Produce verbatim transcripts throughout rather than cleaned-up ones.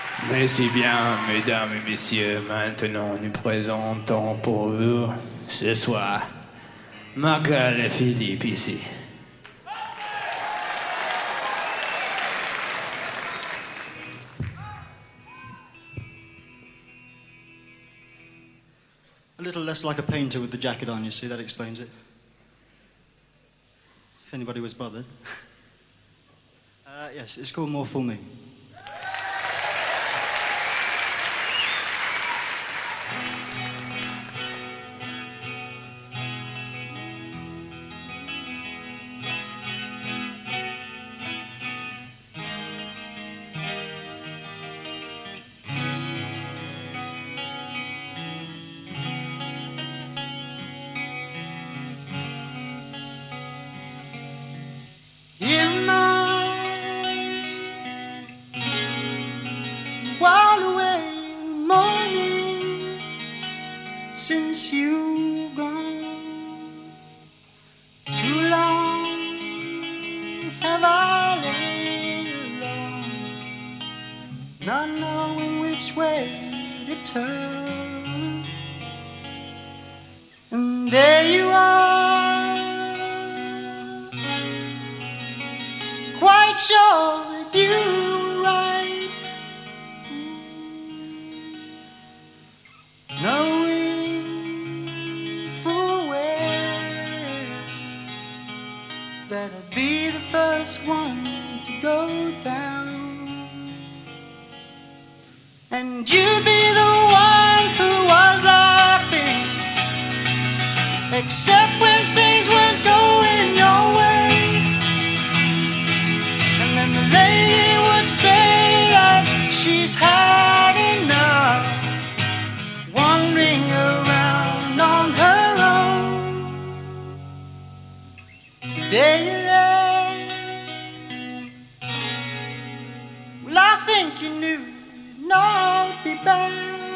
Mais si bien, mesdames et messieurs, maintenant nous présentons pour vous ce soir Michael et Philippe ici. A little less like a painter with the jacket on, you see, that explains it. If anybody was bothered. Uh, yes, it's called More For Me. In my while away mornings since you've gone, too long have I lain alone, not knowing which way to turn. And there you are, quite sure that you were right, knowing full well that I'd be the first one to go down, and you'd be the one who was laughing, except when things weren't going your way. Lady would say that she's had enough, wandering around on her own. The day you left, well, I think you knew you'd not be back.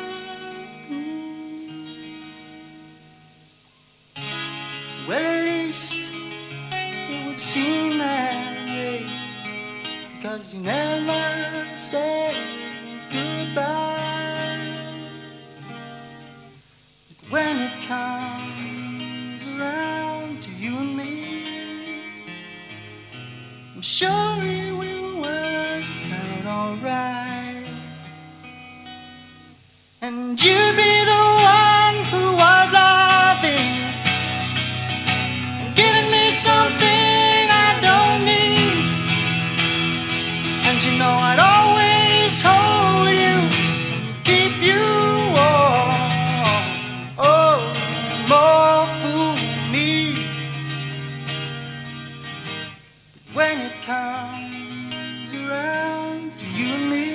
Well, at least it would seem that way, 'cause you never said goodbye. But when it comes around to you and me, I'm sure it will work out alright. And you'll be the one who was laughing and giving me something I don't need. And you know I'd always hold you, keep you warm. Oh, more for me. But when it comes around to you and me,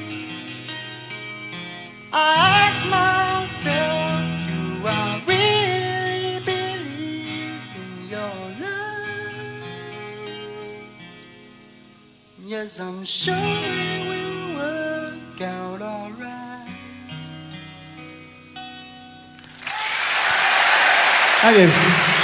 I ask myself, do I really believe in your love? Yes, I'm sure it will work out alright. Thank you.